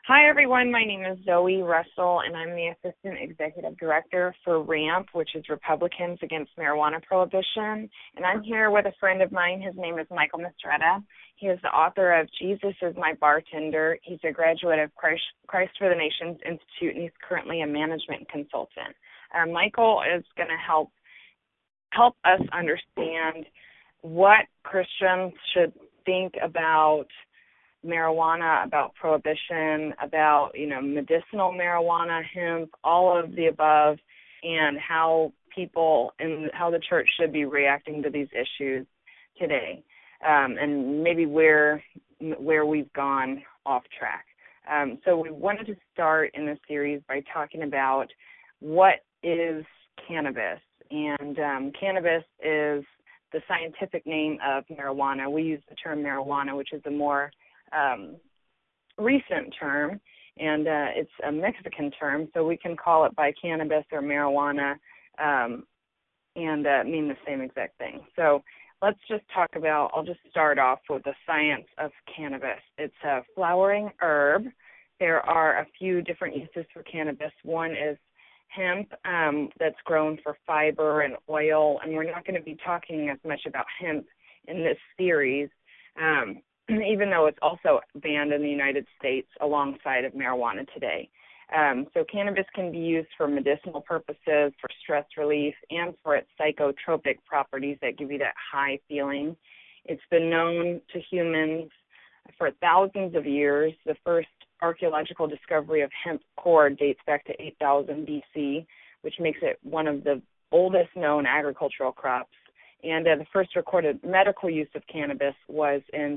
Hi, everyone. My name is Zoe Russell, and I'm the Assistant Executive Director for RAMP, which is Republicans Against Marijuana Prohibition. And I'm here with a friend of mine. His name is Michael Mistretta. He is the author of Jesus is My Bartender. He's a graduate of Christ for the Nations Institute, and he's currently a management consultant. Michael is going to help us understand what Christians should think about marijuana, about prohibition, about, medicinal marijuana, hemp, all of the above, and how people and how the church should be reacting to these issues today, and maybe where we've gone off track. So we wanted to start in this series by talking about what is cannabis, and cannabis is the scientific name of marijuana. We use the term marijuana, which is a more recent term, and it's a Mexican term, so we can call it by cannabis or marijuana and mean the same exact thing. So let's just I'll just start off with the science of cannabis. It's a flowering herb. There are a few different uses for cannabis. One is hemp that's grown for fiber and oil, and we're not going to be talking as much about hemp in this series, even though it's also banned in the United States alongside of marijuana today. So cannabis can be used for medicinal purposes, for stress relief, and for its psychotropic properties that give you that high feeling. It's been known to humans for thousands of years. The first archaeological discovery of hemp core dates back to 8000 BC, which makes it one of the oldest known agricultural crops. And the first recorded medical use of cannabis was in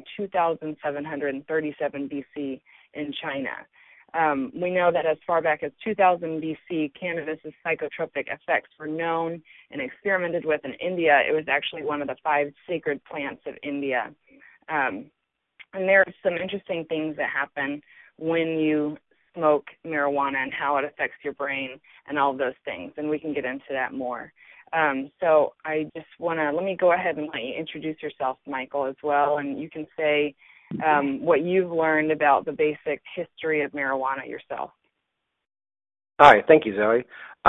2737 BC in China. We know that as far back as 2000 BC, cannabis's psychotropic effects were known and experimented with in India. It was actually one of the 5 sacred plants of India. And there are some interesting things that happen when you smoke marijuana and how it affects your brain and all of those things, and we can get into that more. So I just let me go ahead and let you introduce yourself, Michael, as well, and you can say what you've learned about the basic history of marijuana yourself. Hi, thank you, Zoe.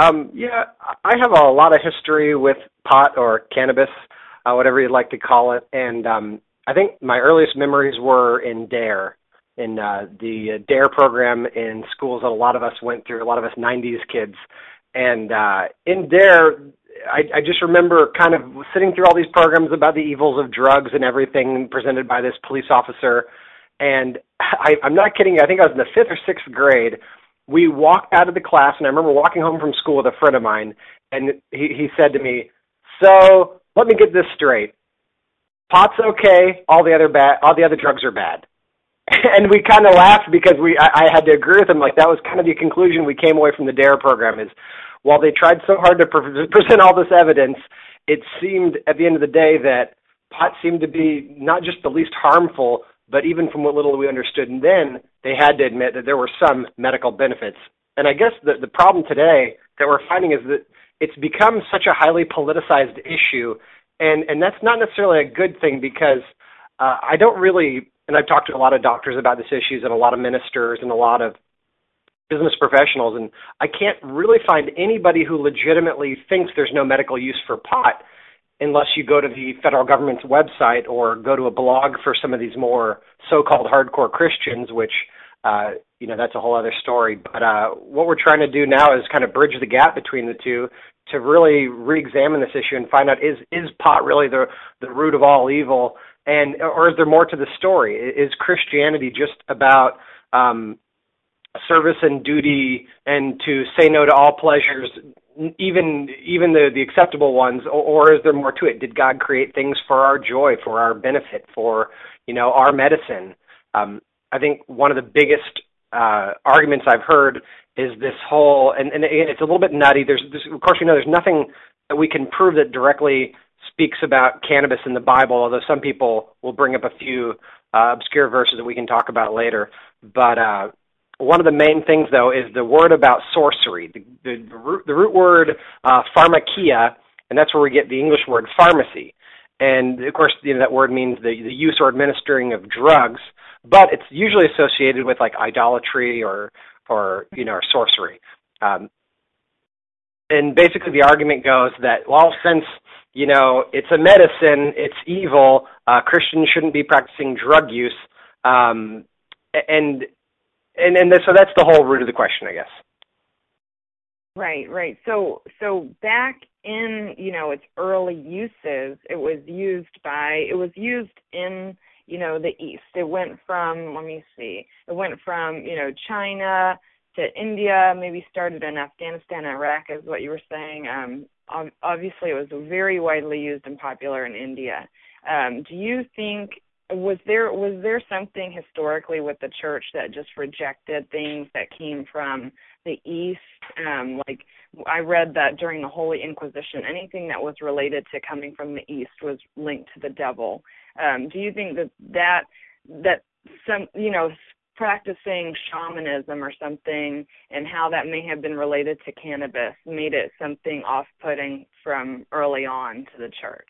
I have a lot of history with pot or cannabis, whatever you'd like to call it, and I think my earliest memories were in DARE, in the DARE program in schools that a lot of us went through, a lot of us 90s kids. And in DARE, I just remember kind of sitting through all these programs about the evils of drugs and everything presented by this police officer. And I'm not kidding, I think I was in the 5th or 6th grade. We walked out of the class, and I remember walking home from school with a friend of mine, and he said to me, "So let me get this straight. Pot's okay, all the other drugs are bad." And we kind of laughed because I had to agree with him. Like, that was kind of the conclusion we came away from the DARE program, is while they tried so hard to present all this evidence, it seemed at the end of the day that pot seemed to be not just the least harmful, but even from what little we understood then, they had to admit that there were some medical benefits. And I guess the problem today that we're finding is that it's become such a highly politicized issue, and that's not necessarily a good thing, because I don't really, and I've talked to a lot of doctors about this issues and a lot of ministers and a lot of business professionals, and I can't really find anybody who legitimately thinks there's no medical use for pot unless you go to the federal government's website or go to a blog for some of these more so-called hardcore Christians, which, that's a whole other story. But what we're trying to do now is kind of bridge the gap between the two to really re-examine this issue and find out, is pot really the root of all evil, or is there more to the story? Is Christianity just about service and duty, and to say no to all pleasures, even the acceptable ones, or is there more to it? Did God create things for our joy, for our benefit, for our medicine? I think one of the biggest arguments I've heard is this whole, and it's a little bit nutty. Of course, there's nothing that we can prove that directly speaks about cannabis in the Bible, although some people will bring up a few obscure verses that we can talk about later. But one of the main things, though, is the word about sorcery. The root word pharmakia, and that's where we get the English word pharmacy. And, of course, that word means the use or administering of drugs. but it's usually associated with like idolatry or or sorcery. And basically the argument goes that, well, since it's a medicine, it's evil. Christians shouldn't be practicing drug use, and so that's the whole root of the question, I guess. Right. So back in its early uses, it was used in the East. It went from China to India, maybe started in Afghanistan and Iraq, is what you were saying. Obviously, it was very widely used and popular in India. Do you think was there something historically with the church that just rejected things that came from the East? Like I read that during the Holy Inquisition, anything that was related to coming from the East was linked to the devil. Do you think that some practicing shamanism or something and how that may have been related to cannabis made it something off-putting from early on to the church?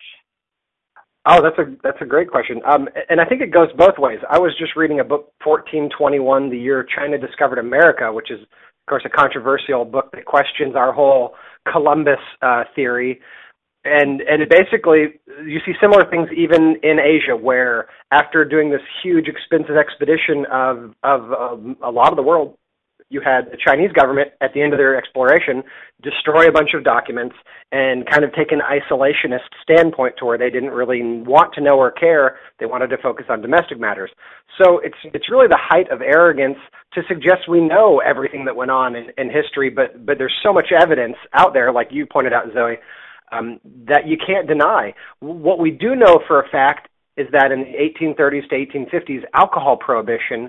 Oh, that's a great question. And I think it goes both ways. I was just reading a book, 1421, The Year China Discovered America, which is, of course, a controversial book that questions our whole Columbus theory. And it basically, you see similar things even in Asia, where after doing this huge, expensive expedition of a lot of the world, you had the Chinese government at the end of their exploration destroy a bunch of documents and kind of take an isolationist standpoint to where they didn't really want to know or care. They wanted to focus on domestic matters. So it's really the height of arrogance to suggest we know everything that went on in history, but there's so much evidence out there, like you pointed out, Zoe, that you can't deny. What we do know for a fact is that in the 1830s to 1850s, alcohol prohibition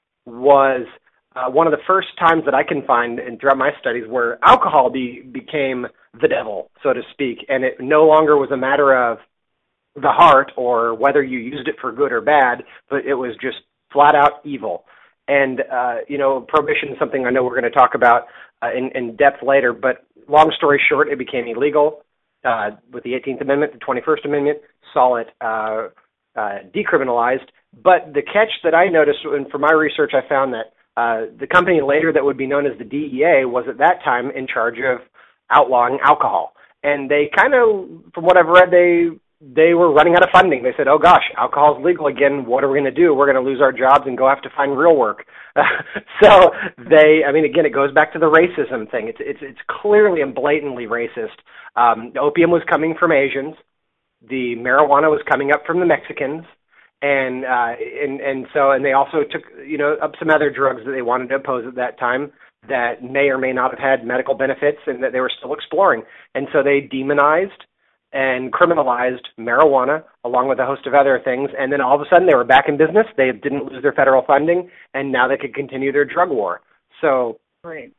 was one of the first times that I can find and throughout my studies where alcohol became the devil, so to speak, and it no longer was a matter of the heart or whether you used it for good or bad, but it was just flat out evil. And, prohibition is something I know we're going to talk about in depth later, but long story short, it became illegal. With the 18th Amendment, the 21st Amendment saw it decriminalized. But the catch that I noticed, and for my research, I found that the company later that would be known as the DEA was at that time in charge of outlawing alcohol. And they kind of, from what I've read, they were running out of funding. They said, oh gosh, alcohol is legal again. What are we going to do? We're going to lose our jobs and go have to find real work. So again, it goes back to the racism thing. It's clearly and blatantly racist. Opium was coming from Asians. The marijuana was coming up from the Mexicans. And they also took, up some other drugs that they wanted to oppose at that time that may or may not have had medical benefits and that they were still exploring. And so they demonized and criminalized marijuana along with a host of other things. And then all of a sudden they were back in business. They didn't lose their federal funding, and now they could continue their drug war. So. Right.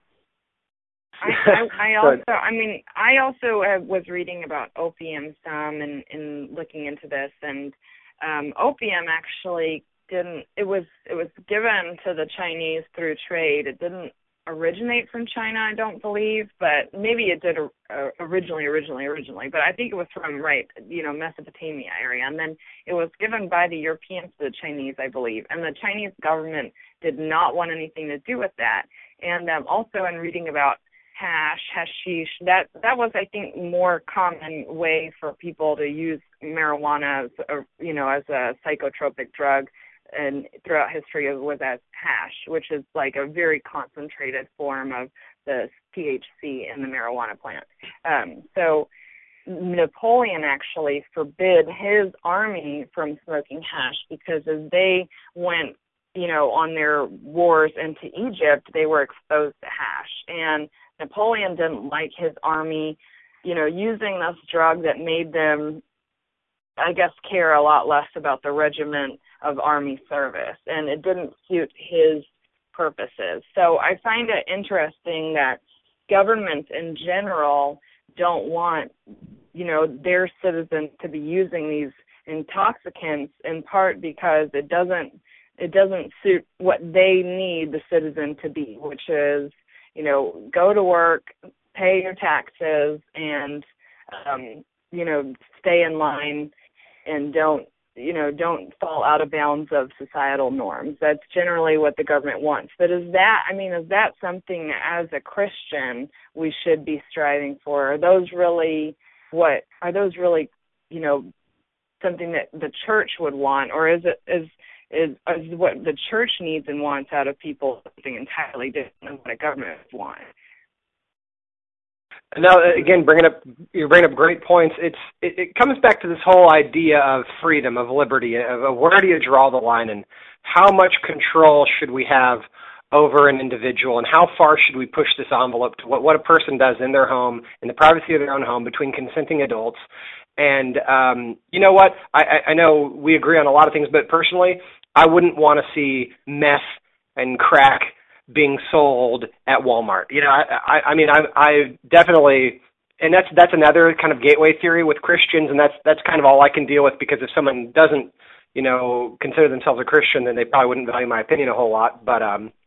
I also was reading about opium some and looking into this, and opium actually it was given to the Chinese through trade. It didn't originate from China, I don't believe, but maybe it did originally, but I think it was from Mesopotamia area, and then it was given by the Europeans to the Chinese, I believe, and the Chinese government did not want anything to do with that. And also in reading about hashish, that was, I think, more common way for people to use marijuana as a psychotropic drug, and throughout history was as hash, which is like a very concentrated form of the THC in the marijuana plant. So Napoleon actually forbid his army from smoking hash because as they went, on their wars into Egypt, they were exposed to hash. And Napoleon didn't like his army, using this drug that made them, I guess, care a lot less about the regiment of army service, and it didn't suit his purposes. So I find it interesting that governments in general don't want, their citizens to be using these intoxicants, in part because it doesn't suit what they need the citizen to be, which is, go to work, pay your taxes, and, stay in line and don't don't fall out of bounds of societal norms. That's generally what the government wants. But is that something as a Christian we should be striving for? Are those really, something that the church would want, or is what the church needs and wants out of people something entirely different than what a government would want? Now, again, you bring up great points. It comes back to this whole idea of freedom, of liberty, of where do you draw the line, and how much control should we have over an individual, and how far should we push this envelope to what a person does in their home, in the privacy of their own home, between consenting adults. And you know what? I know we agree on a lot of things, but personally, I wouldn't want to see meth and crack being sold at Walmart. I definitely, and that's another kind of gateway theory with Christians, and that's kind of all I can deal with, because if someone doesn't, consider themselves a Christian, then they probably wouldn't value my opinion a whole lot. But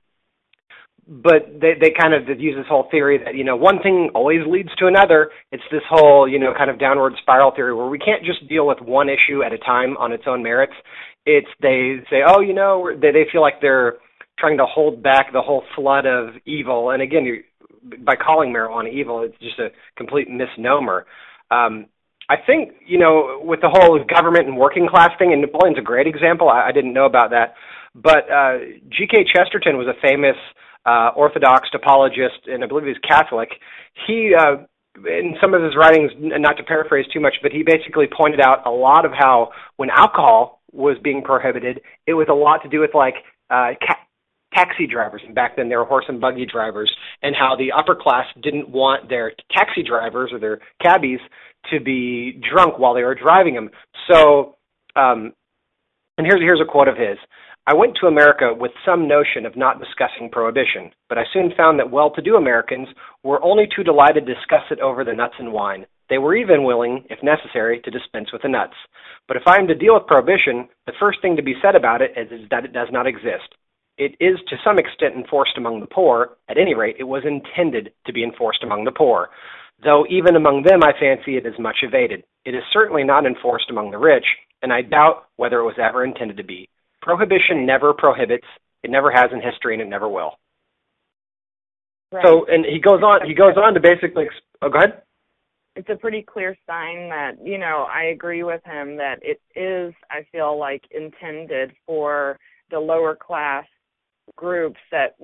they kind of use this whole theory that, one thing always leads to another. It's this whole, kind of downward spiral theory where we can't just deal with one issue at a time on its own merits. They say, they feel like they're trying to hold back the whole flood of evil. And again, by calling marijuana evil, it's just a complete misnomer. I think, with the whole government and working class thing, and Napoleon's a great example. I didn't know about that. But G.K. Chesterton was a famous Orthodox apologist, and I believe he was Catholic. He, in some of his writings, not to paraphrase too much, but he basically pointed out a lot of how when alcohol was being prohibited, it was a lot to do with taxi drivers, and back then they were horse and buggy drivers, and how the upper class didn't want their taxi drivers or their cabbies to be drunk while they were driving them. So, and here's a quote of his. I went to America with some notion of not discussing prohibition, but I soon found that well-to-do Americans were only too delighted to discuss it over the nuts and wine. They were even willing, if necessary, to dispense with the nuts. But if I am to deal with prohibition, the first thing to be said about it is that it does not exist. It is to some extent enforced among the poor. At any rate, it was intended to be enforced among the poor. Though even among them, I fancy it is much evaded. It is certainly not enforced among the rich, and I doubt whether it was ever intended to be. Prohibition never prohibits. It never has in history, and it never will. Right. So, and he goes on to basically. Oh, go ahead. It's a pretty clear sign that, I agree with him that it is, I feel like, intended for the lower class groups that,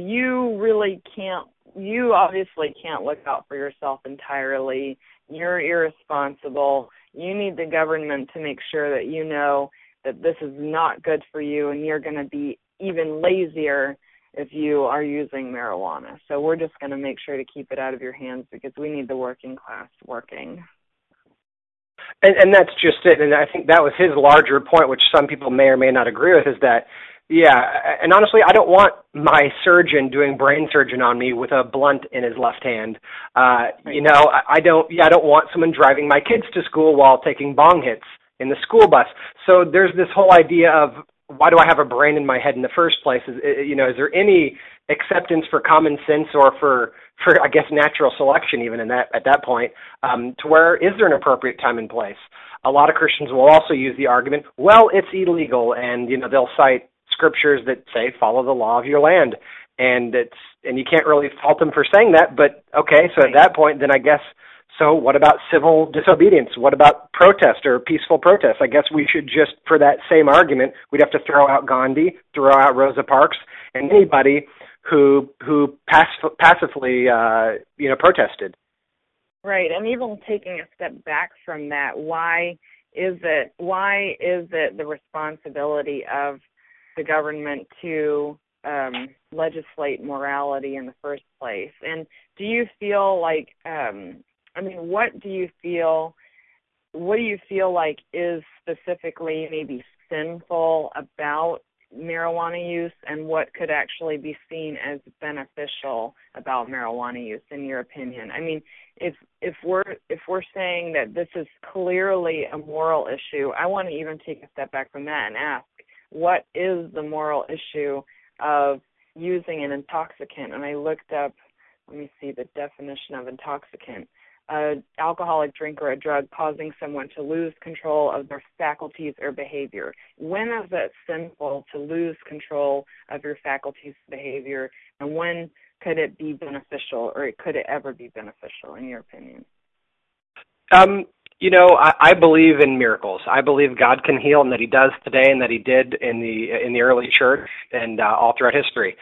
you obviously can't look out for yourself entirely. You're irresponsible. You need the government to make sure that you know that this is not good for you, and you're going to be even lazier if you are using marijuana. So we're just going to make sure to keep it out of your hands, because we need the working class working. And that's just it. And I think that was his larger point, which some people may or may not agree with, is that, and honestly, I don't want my surgeon doing brain surgery on me with a blunt in his left hand. Right. I don't want someone driving my kids to school while taking bong hits in the school bus. So there's this whole idea of, why do I have a brain in my head in the first place? Is there any acceptance for common sense or for I guess natural selection even at that point, to where is there an appropriate time and place? A lot of Christians will also use the argument, well, it's illegal, and they'll cite scriptures that say follow the law of your land, and you can't really fault them for saying that. But okay, so at that point, then I guess. So what about civil disobedience? What about protest or peaceful protest? I guess we should just, for that same argument, we'd have to throw out Gandhi, throw out Rosa Parks, and anybody who passively protested. Right, and even taking a step back from that, why is it the responsibility of the government to legislate morality in the first place? And do you feel like what do you feel like is specifically maybe sinful about marijuana use, and what could actually be seen as beneficial about marijuana use, in your opinion? I mean, if we're saying that this is clearly a moral issue, I want to even take a step back from that and ask, what is the moral issue of using an intoxicant? And I looked up, let me see the definition of intoxicant. an alcoholic drink or a drug causing someone to lose control of their faculties or behavior. When is it sinful to lose control of your faculties or behavior, and when could it be beneficial, or could it ever be beneficial, in your opinion? I believe in miracles. I believe God can heal, and that He does today, and that He did in the early church and all throughout history.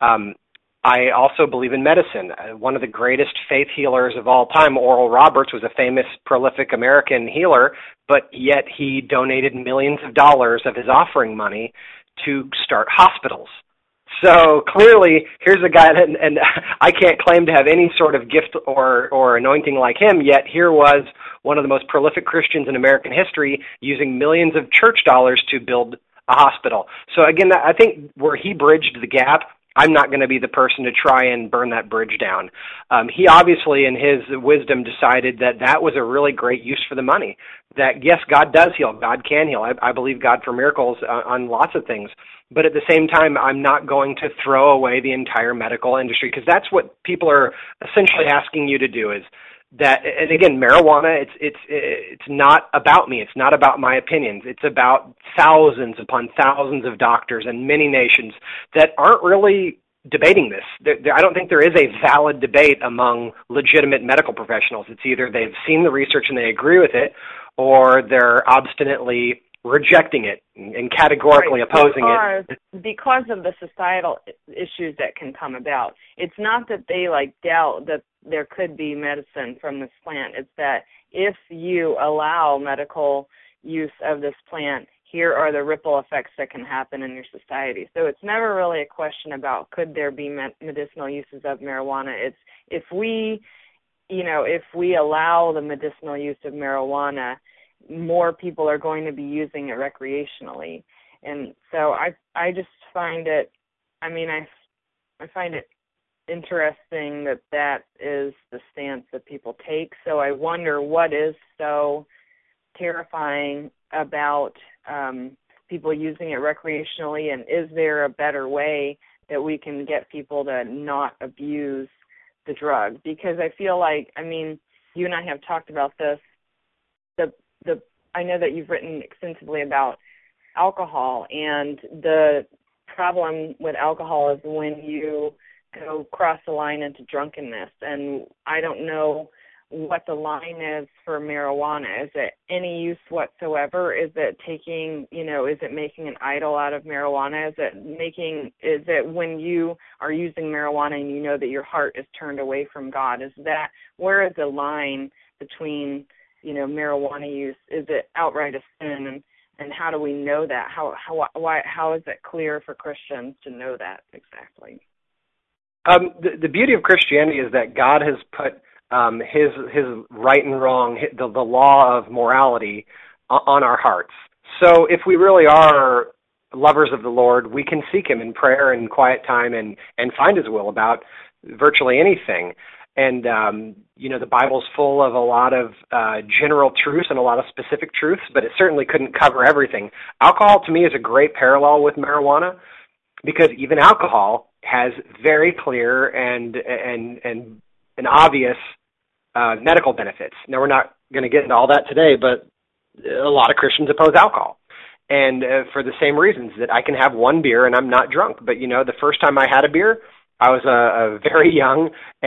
I also believe in medicine. One of the greatest faith healers of all time, Oral Roberts, was a famous, prolific American healer, but yet he donated millions of dollars of his offering money to start hospitals. So clearly, here's a guy that, and I can't claim to have any sort of gift or anointing like him, yet here was one of the most prolific Christians in American history using millions of church dollars to build a hospital. So again, I think where he bridged the gap, I'm not going to be the person to try and burn that bridge down. He obviously, in his wisdom, decided that was a really great use for the money. That, yes, God does heal. God can heal. I believe God for miracles on lots of things. But at the same time, I'm not going to throw away the entire medical industry, because that's what people are essentially asking you to do is that, and again, marijuana, it's not about me. It's not about my opinions. It's about thousands upon thousands of doctors in many nations that aren't really debating this. I don't think there is a valid debate among legitimate medical professionals. It's either they've seen the research and they agree with it, or they're obstinately rejecting it and categorically opposing it. Because of the societal issues that can come about. It's not that they doubt that there could be medicine from this plant. It's that if you allow medical use of this plant, here are the ripple effects that can happen in your society. So it's never really a question about could there be medicinal uses of marijuana. It's if we allow the medicinal use of marijuana, more people are going to be using it recreationally. And so I just find it, I find it interesting that is the stance that people take. So I wonder what is so terrifying about people using it recreationally, and is there a better way that we can get people to not abuse the drug? Because I feel like, you and I have talked about this. I know that you've written extensively about alcohol, and the problem with alcohol is when you go cross the line into drunkenness. And I don't know what the line is for marijuana. Is it any use whatsoever? Is it taking, is it making an idol out of marijuana? Is it when you are using marijuana and you know that your heart is turned away from God? Where is the line between, marijuana use? Is it outright a sin? And how do we know that? How is it clear for Christians to know that exactly? The beauty of Christianity is that God has put his right and wrong, the law of morality, on our hearts. So if we really are lovers of the Lord, we can seek Him in prayer and quiet time and find His will about virtually anything. And, the Bible's full of a lot of general truths and a lot of specific truths, but it certainly couldn't cover everything. Alcohol, to me, is a great parallel with marijuana, because even alcohol has very clear and obvious medical benefits. Now, we're not going to get into all that today, but a lot of Christians oppose alcohol. And for the same reasons, that I can have one beer and I'm not drunk. But, the first time I had a beer, I was very young,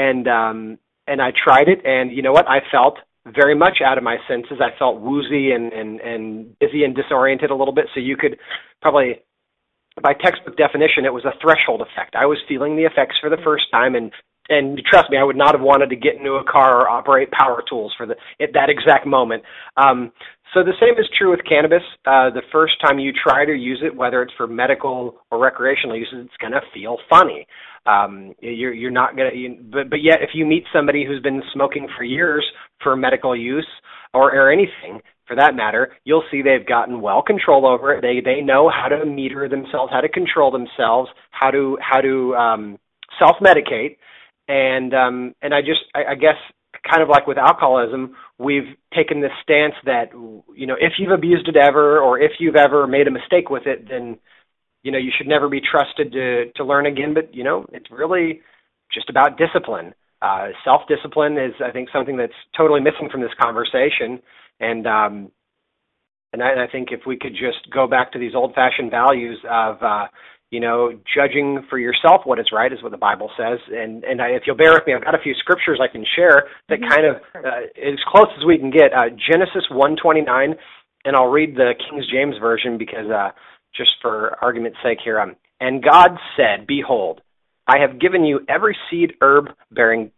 and I tried it, and you know what? I felt very much out of my senses. I felt woozy and dizzy and disoriented a little bit. So you could probably, by textbook definition, it was a threshold effect. I was feeling the effects for the first time, and trust me, I would not have wanted to get into a car or operate power tools at that exact moment. So the same is true with cannabis. The first time you try to use it, whether it's for medical or recreational uses, it's going to feel funny. You're not going to, but yet if you meet somebody who's been smoking for years for medical use or anything for that matter, you'll see they've gotten well control over it. They know how to meter themselves, how to control themselves, how to self-medicate. And I guess kind of like with alcoholism, we've taken this stance that, if you've abused it ever, or if you've ever made a mistake with it, then, you should never be trusted to learn again. But, it's really just about discipline. Self-discipline is, I think, something that's totally missing from this conversation. And I think if we could just go back to these old-fashioned values of, judging for yourself what is right is what the Bible says. And if you'll bear with me, I've got a few scriptures I can share that kind of, as close as we can get. Genesis 1:29, and I'll read the King James Version because just for argument's sake here. And God said, "Behold, I have given you every herb bearing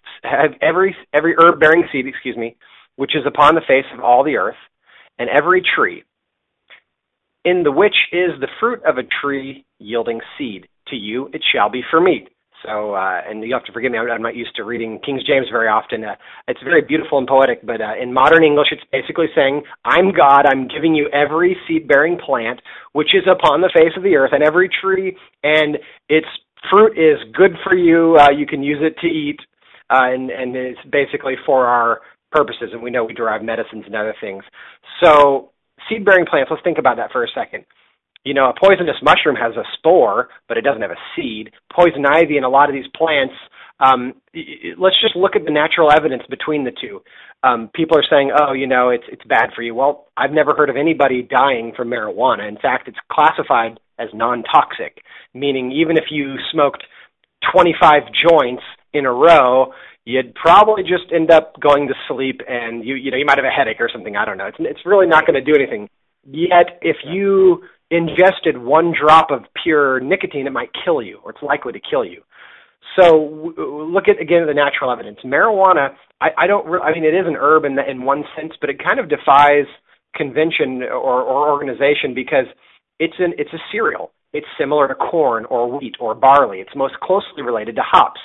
seed, which is upon the face of all the earth, and every tree, in the which is the fruit of a tree yielding seed. To you it shall be for meat." So, and you have to forgive me, I'm not used to reading King James very often. It's very beautiful and poetic, but in modern English it's basically saying, I'm God, I'm giving you every seed-bearing plant which is upon the face of the earth, and every tree, and its fruit is good for you. You can use it to eat, and it's basically for our purposes, and we know we derive medicines and other things. So seed-bearing plants, let's think about that for a second. A poisonous mushroom has a spore, but it doesn't have a seed. Poison ivy and a lot of these plants, let's just look at the natural evidence between the two. People are saying, it's bad for you. Well, I've never heard of anybody dying from marijuana. In fact, it's classified as non-toxic, meaning even if you smoked 25 joints in a row, you'd probably just end up going to sleep and you might have a headache or something. I don't know. It's really not going to do anything. Yet, if you ingested one drop of pure nicotine, it might kill you, or it's likely to kill you. So look at, again, the natural evidence. Marijuana, it is an herb in one sense, but it kind of defies convention or organization because it's a cereal. It's similar to corn or wheat or barley. It's most closely related to hops.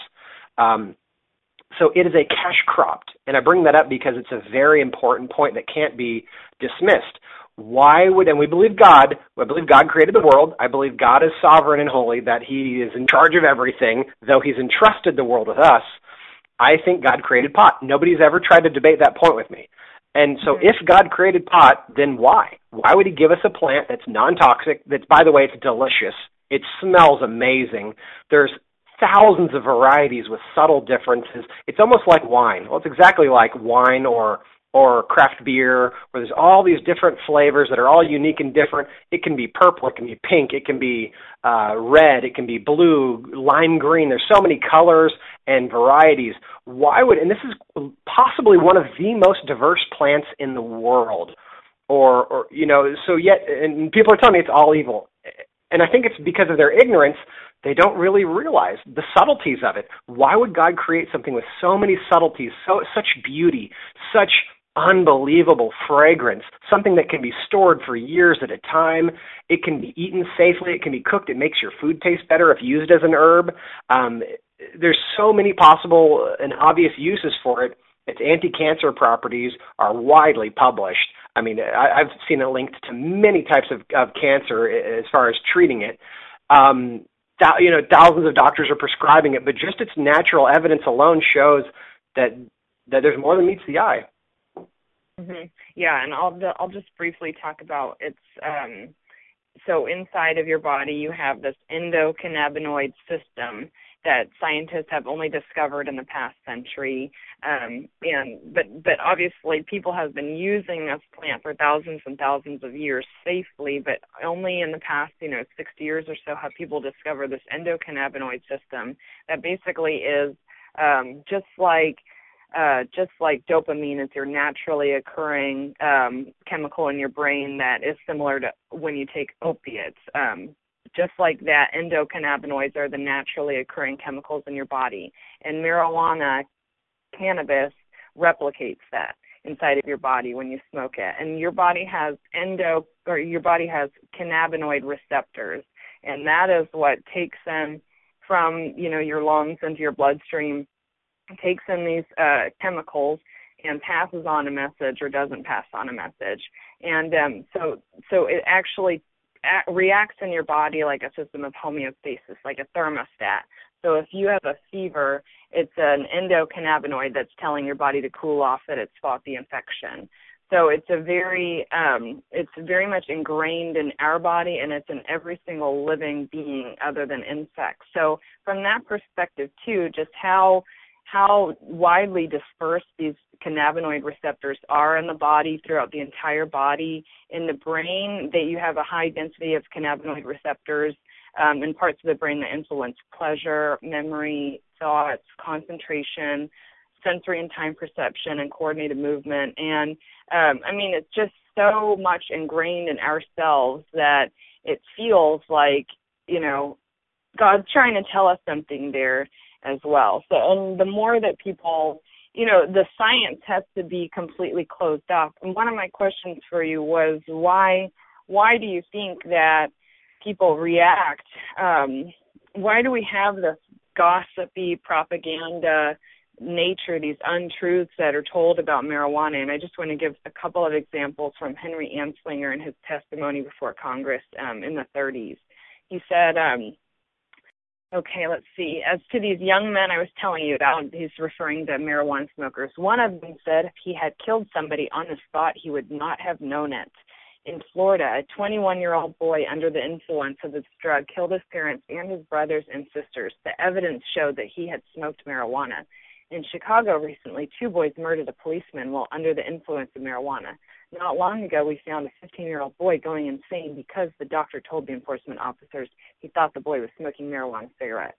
So it is a cash crop, and I bring that up because it's a very important point that can't be dismissed. And we believe God, created the world. I believe God is sovereign and holy, that he is in charge of everything, though he's entrusted the world with us. I think God created pot. Nobody's ever tried to debate that point with me. And so if God created pot, then why? Why would he give us a plant that's non-toxic, that's, by the way, it's delicious. It smells amazing. There's thousands of varieties with subtle differences. It's almost like wine. Well, it's exactly like wine or craft beer, where there's all these different flavors that are all unique and different. It can be purple, it can be pink, it can be red, it can be blue, lime green. There's so many colors and varieties. And this is possibly one of the most diverse plants in the world. And people are telling me it's all evil. And I think it's because of their ignorance. They don't really realize the subtleties of it. Why would God create something with so many subtleties, such beauty, such unbelievable fragrance, something that can be stored for years at a time? It can be eaten safely. It can be cooked. It makes your food taste better if used as an herb. There's so many possible and obvious uses for it. Its anti-cancer properties are widely published. I've seen it linked to many types of cancer as far as treating it. Thousands of doctors are prescribing it, but just its natural evidence alone shows that there's more than meets the eye. Mm-hmm. Yeah, and I'll just briefly talk about its. So inside of your body, you have this endocannabinoid system that scientists have only discovered in the past century, but obviously people have been using this plant for thousands and thousands of years safely, but only in the past 60 years or so have people discovered this endocannabinoid system that basically is just like dopamine is your naturally occurring chemical in your brain that is similar to when you take opiates. Just like that, endocannabinoids are the naturally occurring chemicals in your body. And marijuana, cannabis, replicates that inside of your body when you smoke it. And your body has cannabinoid receptors, and that is what takes them from your lungs into your bloodstream, takes in these chemicals and passes on a message or doesn't pass on a message. And so it actually reacts in your body like a system of homeostasis, like a thermostat. So if you have a fever, it's an endocannabinoid that's telling your body to cool off that it's fought the infection. So it's very much ingrained in our body, and it's in every single living being other than insects. So from that perspective too, just how how widely dispersed these cannabinoid receptors are in the body, throughout the entire body. In the brain, that you have a high density of cannabinoid receptors in parts of the brain that influence pleasure, memory, thoughts, concentration, sensory and time perception, and coordinated movement. And it's just so much ingrained in ourselves that it feels like, God's trying to tell us something there as well. So, and the more that people, the science has to be completely closed off. And one of my questions for you was, why do you think that people react? Why do we have this gossipy propaganda nature, these untruths that are told about marijuana? And I just want to give a couple of examples from Henry Anslinger and his testimony before Congress in the 30s. He said, okay, let's see. As to these young men I was telling you about, he's referring to marijuana smokers. One of them said if he had killed somebody on the spot, he would not have known it. In Florida, a 21-year-old boy under the influence of this drug killed his parents and his brothers and sisters. The evidence showed that he had smoked marijuana. In Chicago recently, 2 boys murdered a policeman while under the influence of marijuana. Not long ago, we found a 15-year-old boy going insane because the doctor told the enforcement officers he thought the boy was smoking marijuana cigarettes.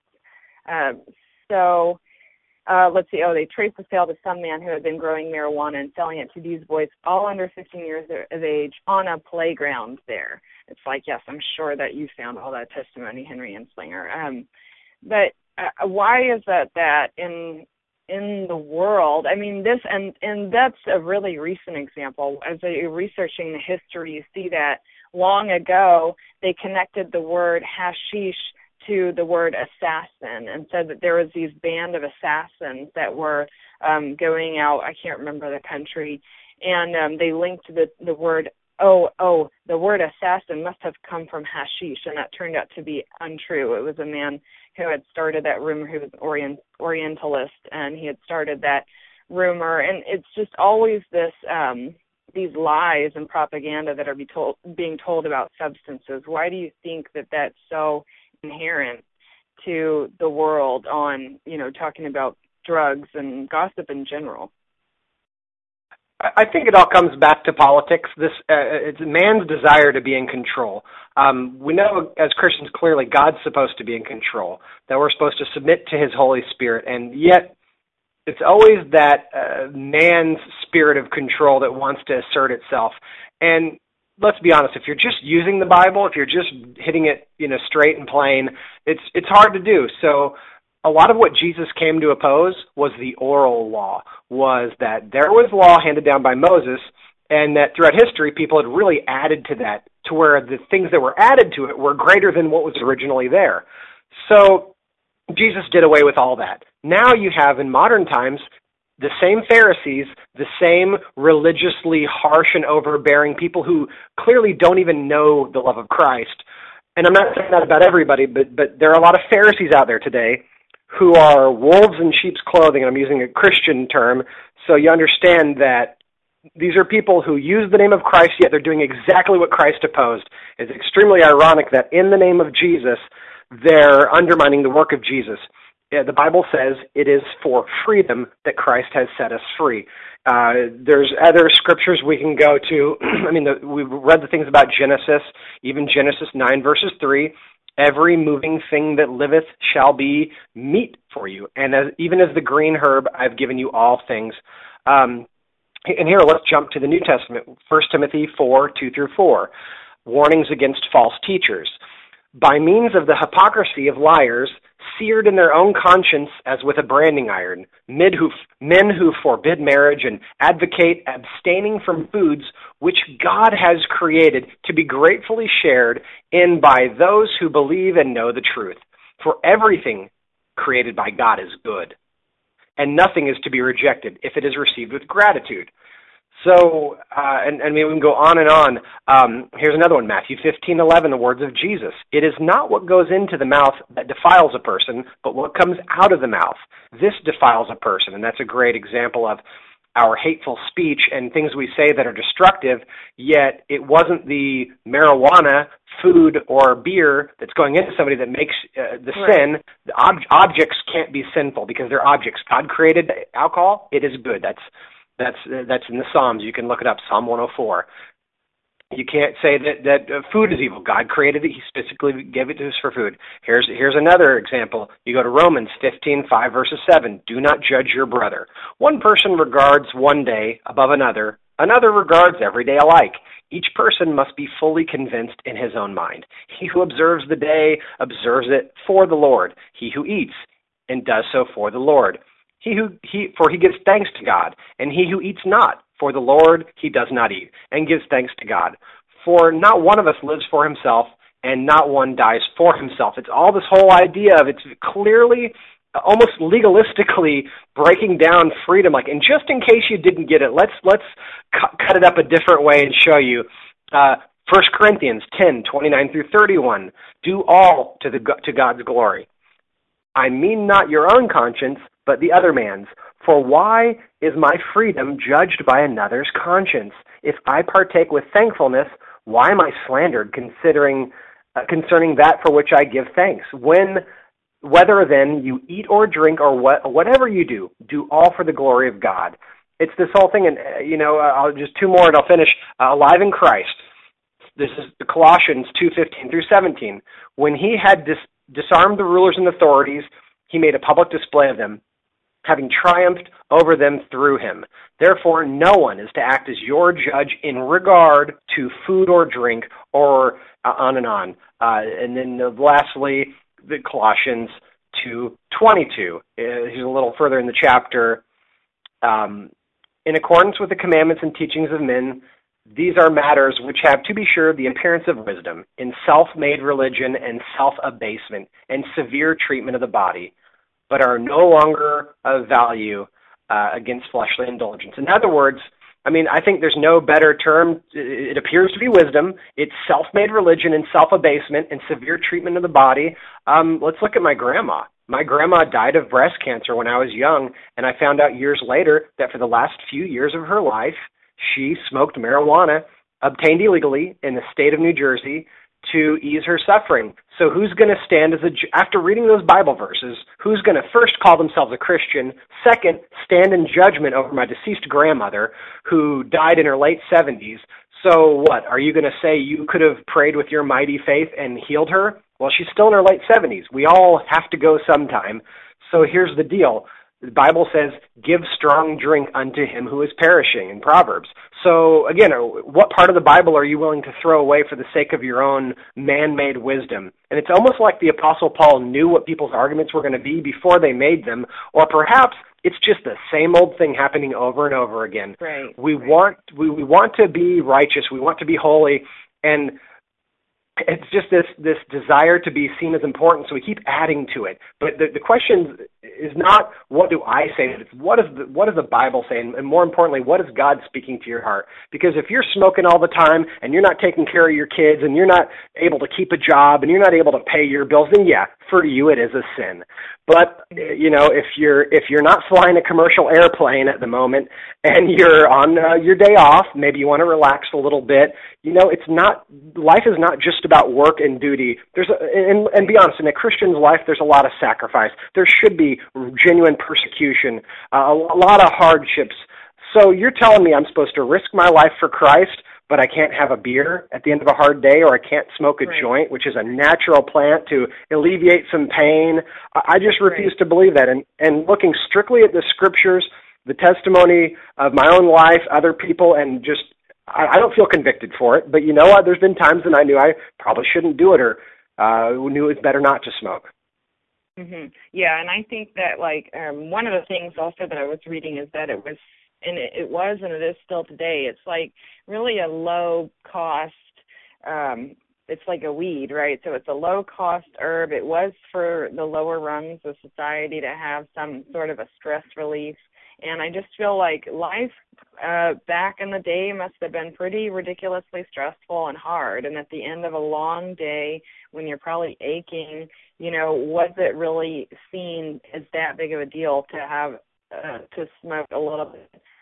Let's see. They traced the sale to some man who had been growing marijuana and selling it to these boys, all under 15 years of age, on a playground there. It's like, yes, I'm sure that you found all that testimony, Henry Anslinger. But why is that in the world? This, and that's a really recent example. As you're researching the history, you see that long ago they connected the word hashish to the word assassin and said that there was these band of assassins that were going out, I can't remember the country, and they linked the word, the word assassin must have come from hashish, and that turned out to be untrue. It was a man who had started that rumor, who was Orientalist, and he had started that rumor. And it's just always this these lies and propaganda that are being told about substances. Why do you think that that's so inherent to the world on, talking about drugs and gossip in general? I think it all comes back to politics. It's man's desire to be in control. We know as Christians clearly God's supposed to be in control, that we're supposed to submit to his Holy Spirit, and yet it's always that man's spirit of control that wants to assert itself. And let's be honest, if you're just using the Bible, if you're just hitting it, straight and plain, it's hard to do. So a lot of what Jesus came to oppose was the oral law, was that there was law handed down by Moses, and that throughout history people had really added to that, to where the things that were added to it were greater than what was originally there. So Jesus did away with all that. Now you have, in modern times, the same Pharisees, the same religiously harsh and overbearing people who clearly don't even know the love of Christ. And I'm not saying that about everybody, but there are a lot of Pharisees out there today who are wolves in sheep's clothing, and I'm using a Christian term, so you understand that these are people who use the name of Christ, yet they're doing exactly what Christ opposed. It's extremely ironic that in the name of Jesus, they're undermining the work of Jesus. The Bible says it is for freedom that Christ has set us free. There's other scriptures we can go to. We've read the things about Genesis, even Genesis 9 verses 3. Every moving thing that liveth shall be meat for you. And even as the green herb, I've given you all things. And here, let's jump to the New Testament. 1 Timothy 4, 2-4. Warnings against false teachers. By means of the hypocrisy of liars, seared in their own conscience as with a branding iron, men who forbid marriage and advocate abstaining from foods which God has created to be gratefully shared in by those who believe and know the truth. For everything created by God is good, and nothing is to be rejected if it is received with gratitude. So, we can go on and on. Here's another one, Matthew 15:11, the words of Jesus. It is not what goes into the mouth that defiles a person, but what comes out of the mouth. This defiles a person, and that's a great example of our hateful speech and things we say that are destructive, yet it wasn't the marijuana, food, or beer that's going into somebody that makes the sin. The objects can't be sinful because they're objects. God created alcohol. It is good. That's in the Psalms. You can look it up, Psalm 104. You can't say that food is evil. God created it. He specifically gave it to us for food. Here's another example. You go to Romans 15:5, verses 7. Do not judge your brother. One person regards one day above another. Another regards every day alike. Each person must be fully convinced in his own mind. He who observes the day observes it for the Lord. He who eats and does so for the Lord. For he gives thanks to God, and he who eats not for the Lord, he does not eat, and gives thanks to God. For not one of us lives for himself, and not one dies for himself. It's all this whole idea of it's clearly, almost legalistically breaking down freedom. Like, and just in case you didn't get it, let's cut it up a different way and show you. 1 Corinthians 10:29 through 31. Do all to God's glory. I mean not your own conscience, but the other man's. For why is my freedom judged by another's conscience? If I partake with thankfulness, why am I slandered concerning that for which I give thanks? Whether then you eat or drink or whatever you do all for the glory of God. It's this whole thing, and I'll just two more and I'll finish. Alive in Christ. This is Colossians 2:15 through 17. When he had disarmed the rulers and authorities, he made a public display of them, having triumphed over them through him. Therefore, no one is to act as your judge in regard to food or drink, or on and on. And then lastly, the Colossians 2:22. Here's a little further in the chapter. In accordance with the commandments and teachings of men, these are matters which have, to be sure, the appearance of wisdom, in self-made religion and self-abasement and severe treatment of the body, but are no longer of value against fleshly indulgence. In other words, I think there's no better term. It appears to be wisdom. It's self-made religion and self-abasement and severe treatment of the body. Let's look at my grandma. My grandma died of breast cancer when I was young, and I found out years later that for the last few years of her life, she smoked marijuana, obtained illegally in the state of New Jersey, to ease her suffering. So who's going to stand after reading those Bible verses, who's going to first call themselves a Christian, second, stand in judgment over my deceased grandmother who died in her late 70s? So what, are you going to say you could have prayed with your mighty faith and healed her? Well, she's still in her late 70s. We all have to go sometime. So here's the deal. The Bible says, give strong drink unto him who is perishing in Proverbs. So, again, what part of the Bible are you willing to throw away for the sake of your own man-made wisdom? And it's almost like the Apostle Paul knew what people's arguments were going to be before they made them, or perhaps it's just the same old thing happening over and over again. Right. We want to be righteous. We want to be holy, and it's just this desire to be seen as important, so we keep adding to it. But the question is not what do I say, it's what does the Bible say, and more importantly, what is God speaking to your heart? Because if you're smoking all the time and you're not taking care of your kids and you're not able to keep a job and you're not able to pay your bills, then yeah, for you it is a sin. But if you're not flying a commercial airplane at the moment and you're on your day off, maybe you want to relax a little bit. Life is not just about work and duty. And be honest, in a Christian's life, there's a lot of sacrifice. There should be genuine persecution, a lot of hardships. So you're telling me I'm supposed to risk my life for Christ, but I can't have a beer at the end of a hard day, or I can't smoke a joint, which is a natural plant to alleviate some pain. I just refuse to believe that. And looking strictly at the scriptures, the testimony of my own life, other people, and just I don't feel convicted for it. But you know what? There's been times when I knew I probably shouldn't do it, or knew it was better not to smoke. Mm-hmm. Yeah, and I think that one of the things also that I was reading is that it was and it is still today. It's like really a low cost. It's like a weed, right? So it's a low cost herb. It was for the lower rungs of society to have some sort of a stress relief. And I just feel like life back in the day must have been pretty ridiculously stressful and hard. And at the end of a long day, when you're probably aching, was it really seen as that big of a deal to have to smoke a little bit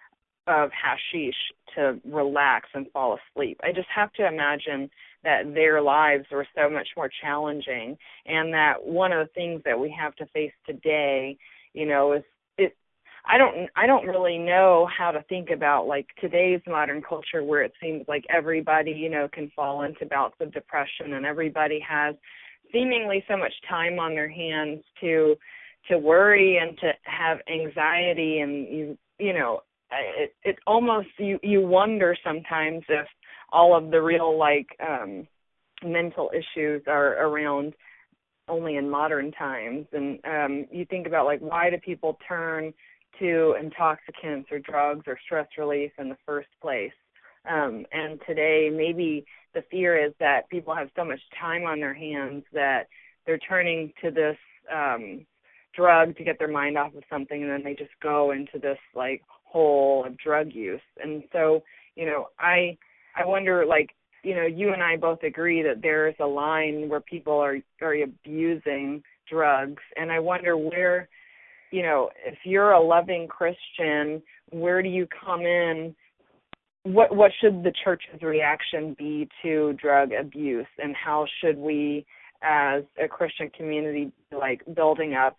of hashish to relax and fall asleep. I just have to imagine that their lives were so much more challenging, and that one of the things that we have to face today, is it. I don't really know how to think about like today's modern culture, where it seems like everybody, can fall into bouts of depression, and everybody has seemingly so much time on their hands to worry and to have anxiety, and it almost you wonder sometimes if all of the real mental issues are around only in modern times. And you think about why do people turn to intoxicants or drugs or stress relief in the first place? And today maybe the fear is that people have so much time on their hands that they're turning to this drug to get their mind off of something, and then they just go into this hole of drug use. And so, I wonder, you and I both agree that there's a line where people are abusing drugs, and I wonder where, if you're a loving Christian, where do you come in? What should the church's reaction be to drug abuse, and how should we, as a Christian community, building up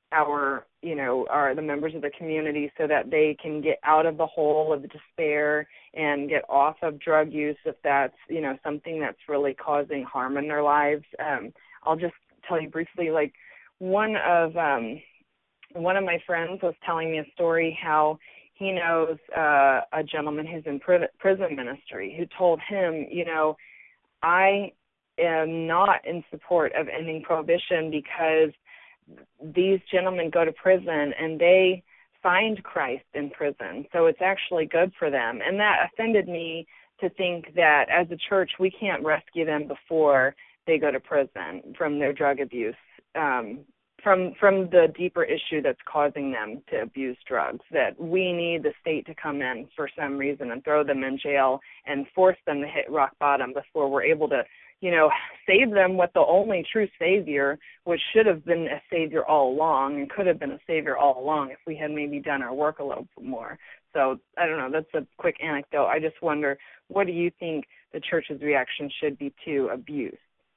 the members of the community so that they can get out of the hole of despair and get off of drug use if that's, something that's really causing harm in their lives. I'll just tell you briefly, one of my friends was telling me a story how he knows a gentleman who's in prison ministry who told him, I am not in support of ending prohibition because these gentlemen go to prison and they find Christ in prison. So it's actually good for them. And that offended me to think that as a church, we can't rescue them before they go to prison from their drug abuse, from the deeper issue that's causing them to abuse drugs, that we need the state to come in for some reason and throw them in jail and force them to hit rock bottom before we're able to save them with the only true Savior, which should have been a Savior all along and could have been a Savior all along if we had maybe done our work a little bit more. So, I don't know, that's a quick anecdote. I just wonder, what do you think the church's reaction should be to abuse?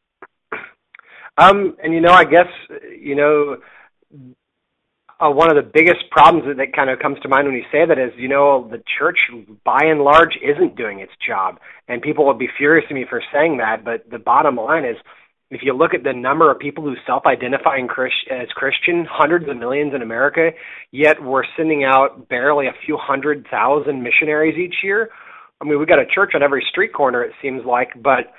And, I guess, one of the biggest problems that kind of comes to mind when you say that is, the church, by and large, isn't doing its job. And people will be furious at me for saying that, but the bottom line is, if you look at the number of people who self-identify as Christian, hundreds of millions in America, yet we're sending out barely a few 100,000 missionaries each year. I mean, we've got a church on every street corner, it seems like, but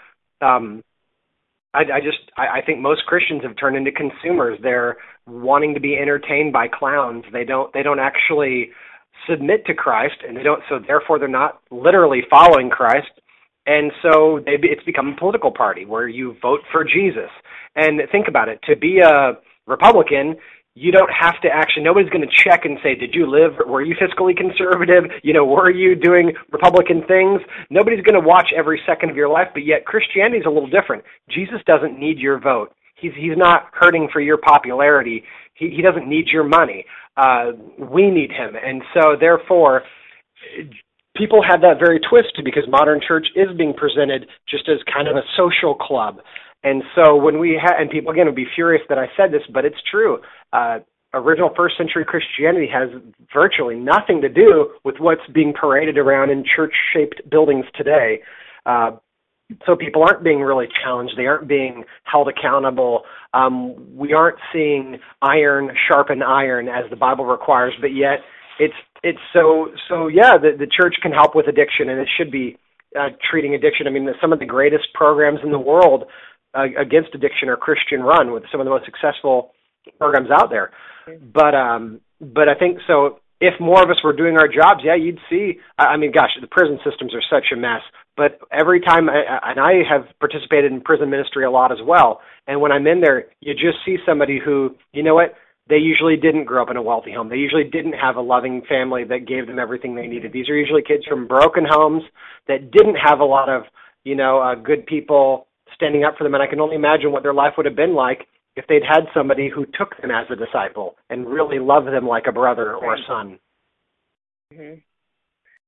I think most Christians have turned into consumers. They're wanting to be entertained by clowns. They don't actually submit to Christ, and so therefore they're not literally following Christ. And so it's become a political party where you vote for Jesus. And think about it. To be a Republican, you don't have to actually, nobody's going to check and say, were you fiscally conservative? Were you doing Republican things? Nobody's going to watch every second of your life, but yet Christianity is a little different. Jesus doesn't need your vote. He's not hurting for your popularity. He doesn't need your money. We need him. And so therefore, people have that very twisted because modern church is being presented just as kind of a social club. And so when and people, again, would be furious that I said this, but it's true. Original first century Christianity has virtually nothing to do with what's being paraded around in church-shaped buildings today. So people aren't being really challenged. They aren't being held accountable. We aren't seeing iron sharpen iron as the Bible requires, but yet it's so the church can help with addiction, and it should be treating addiction. I mean, some of the greatest programs in the world against addiction are Christian run, with some of the most successful programs out there. But I think so. If more of us were doing our jobs, yeah, you'd see. I mean, gosh, the prison systems are such a mess. But every time, and I have participated in prison ministry a lot as well. And when I'm in there, you just see somebody who, you know what, they usually didn't grow up in a wealthy home. They usually didn't have a loving family that gave them everything they needed. These are usually kids from broken homes that didn't have a lot of, good people standing up for them. And I can only imagine what their life would have been like if they'd had somebody who took them as a disciple and really loved them like a brother or a son. Mm-hmm.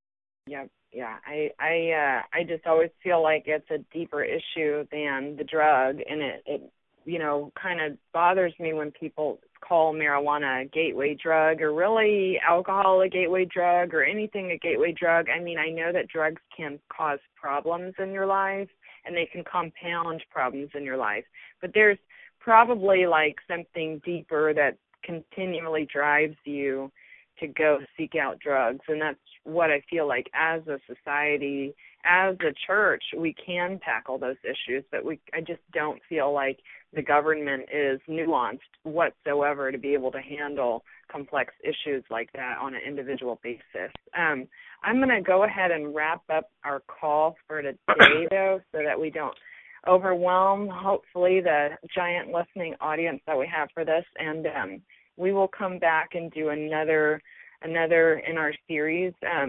Yep. Yeah. I just always feel like it's a deeper issue than the drug, and it kind of bothers me when people call marijuana a gateway drug, or really alcohol a gateway drug, or anything a gateway drug. I mean, I know that drugs can cause problems in your life, and they can compound problems in your life, but there's probably like something deeper that continually drives you to go seek out drugs. And that's what I feel like as a society, as a church, we can tackle those issues, but I just don't feel like the government is nuanced whatsoever to be able to handle complex issues like that on an individual basis. I'm going to go ahead and wrap up our call for today, though, so that we don't overwhelm, hopefully, the giant listening audience that we have for this. And we will come back and do another in our series.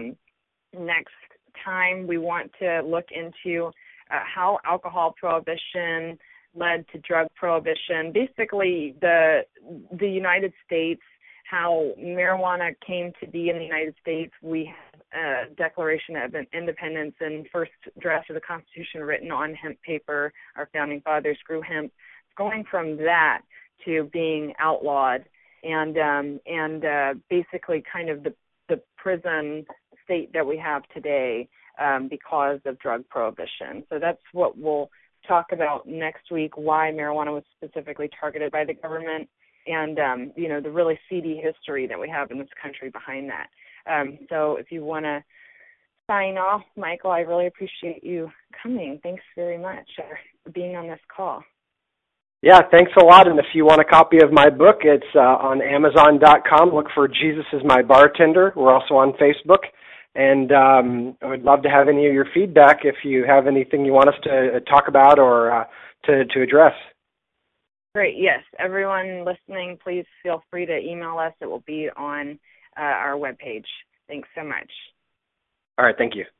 Next time, we want to look into how alcohol prohibition led to drug prohibition. Basically, the United States, how marijuana came to be in the United States. We have a Declaration of Independence and first draft of the Constitution written on hemp paper. Our founding fathers grew hemp. Going from that to being outlawed, and basically kind of the prison state that we have today because of drug prohibition. So that's what we'll talk about next week, why marijuana was specifically targeted by the government, and the really seedy history that we have in this country behind that. So if you want to sign off, Michael, I really appreciate you coming. Thanks very much for being on this call. Yeah, thanks a lot. And if you want a copy of my book, it's on Amazon.com. Look for Jesus is My Bartender. We're also on Facebook. And I would love to have any of your feedback if you have anything you want us to talk about or to address. Great. Yes. Everyone listening, please feel free to email us. It will be on our webpage. Thanks so much. All right. Thank you.